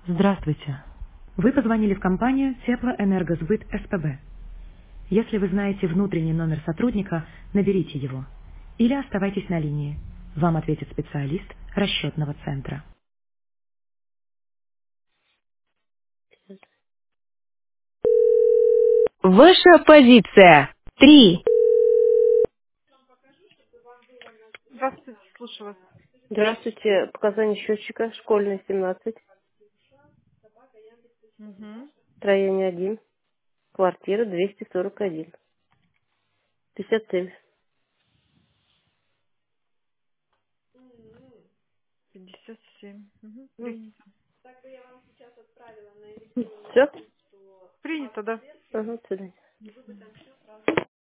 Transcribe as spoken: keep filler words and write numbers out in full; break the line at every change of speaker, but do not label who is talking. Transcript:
Здравствуйте. Вы позвонили в компанию Теплоэнергосбыт СПБ. Если вы знаете внутренний номер сотрудника, наберите его. Или оставайтесь на линии. Вам ответит специалист расчетного центра. Ваша позиция. Три. Здравствуйте, слушаю вас.
Здравствуйте. Показания счетчика. Школьная, семнадцать.
Угу.
Строение один. Квартира двести сорок один. пятьдесят семь.
пятьдесят семь. Угу.
Все?
Принято.
Все?
Принято, да.
Ага, до свидания.